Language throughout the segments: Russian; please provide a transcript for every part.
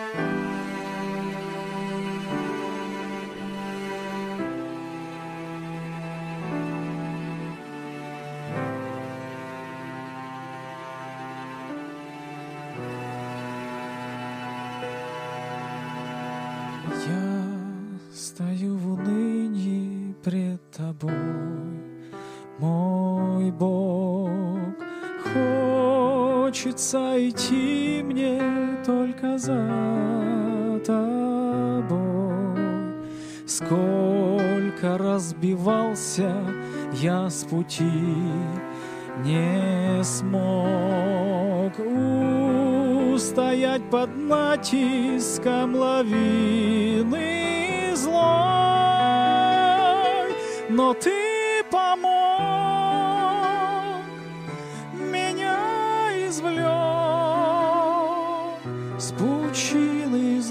Я стою в унынии пред Тобой, мой Бог. Хочется идти мне только за Тобой. Сколько разбивался я с пути, не смог устоять под натиском лавины злой, но Ты помог, меня извлек с пучины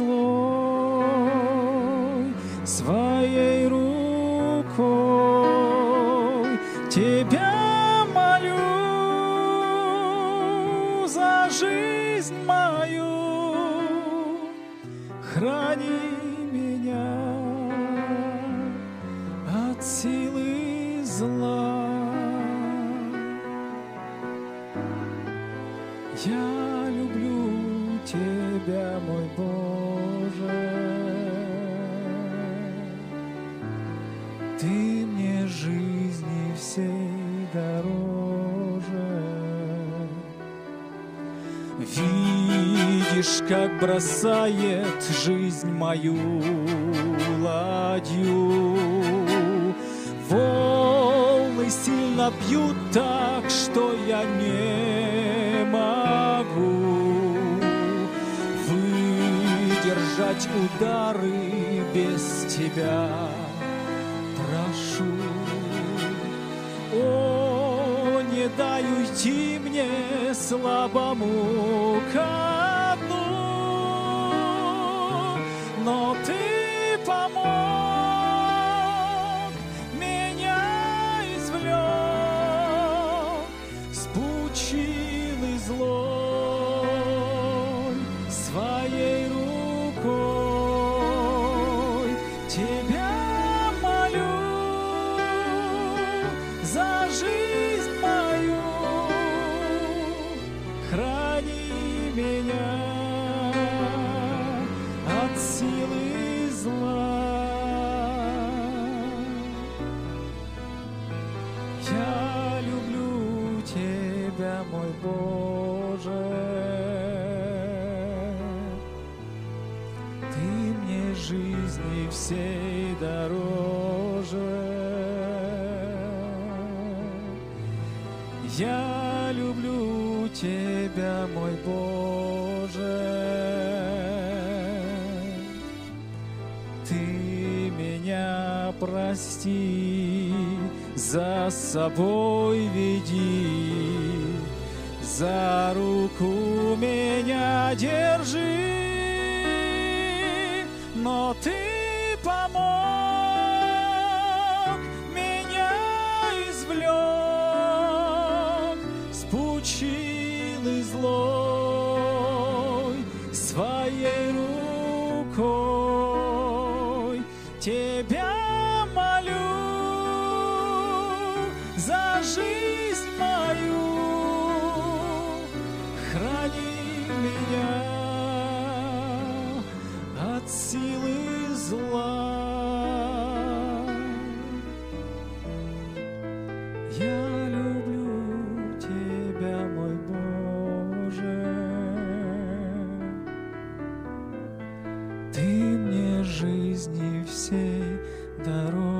злой своей рукой. Тебя молю за жизнь мою, храни меня от силы зла. Я люблю Тебя, мой Боже, Ты мне жизни всей дороже. Видишь, как бросает жизнь мою ладью. Волны сильно бьют так, что я не могу выдержать удары без Тебя. Прошу, о, не дай уйти мне слабому ко дну, но Ты помог, меня извлек с пучины злой своей рукой. Тебя молю за жизнь мою, храни меня от силы зла. Я люблю Тебя, мой Боже, Ты мне жизни всей дороже. Я люблю Тебя, мой Боже, Ты меня прости, за собой веди, за руку меня держи, но Ты помог, меня извлек с пучины злой своей рукой. Тебя молю за жизнь мою, храни меня от силы зла. Я люблю Тебя, мой Боже, Ты мне жизни всей дороже.